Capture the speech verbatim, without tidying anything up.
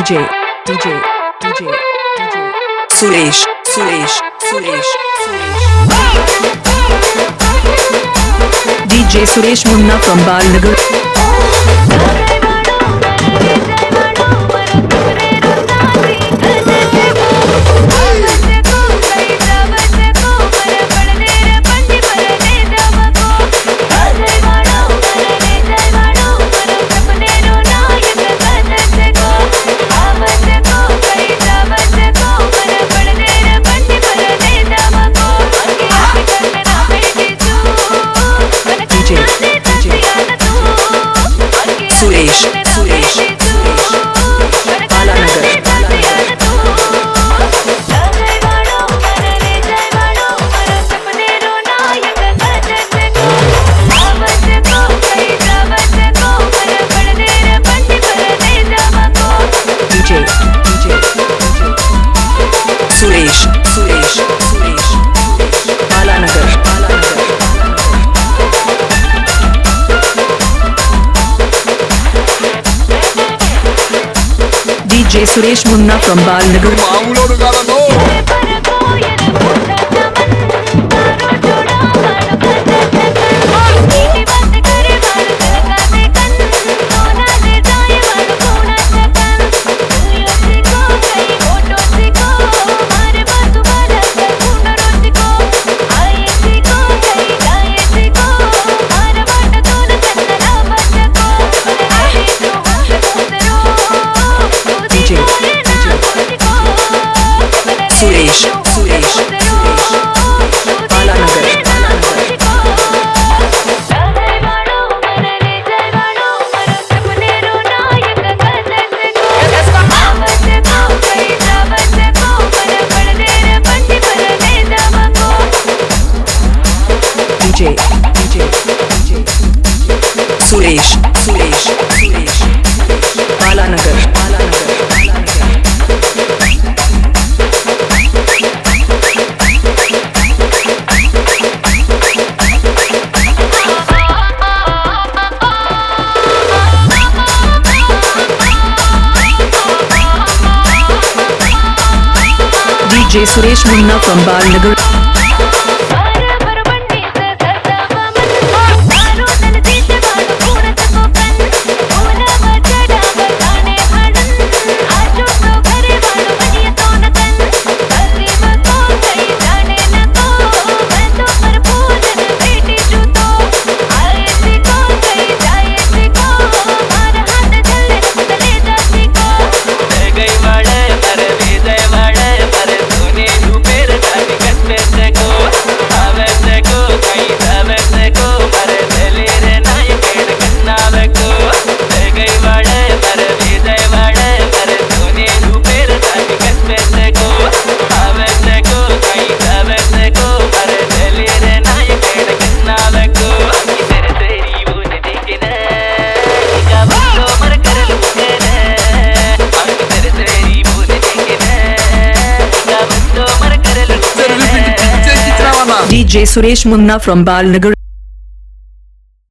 DJ, DJ, DJ, DJ, Suresh, Suresh, Suresh, Suresh. D J Suresh Munna from Balnagar. Suresh, Suresh, Suresh, Balanagar, Balanagar. D J, D J, D J, Suresh, Suresh, Suresh, Balanagar, Balanagar. D J Suresh Munna from Balnagar. Suresh, Suresh, Suresh, Balanagar, Balanagar. D J, D J, D J, Suresh, Suresh, Suresh, Balanagar, Balanagar, Balanagar. D J Suresh Munna from Balnagar. D J Suresh Munna from Balnagar.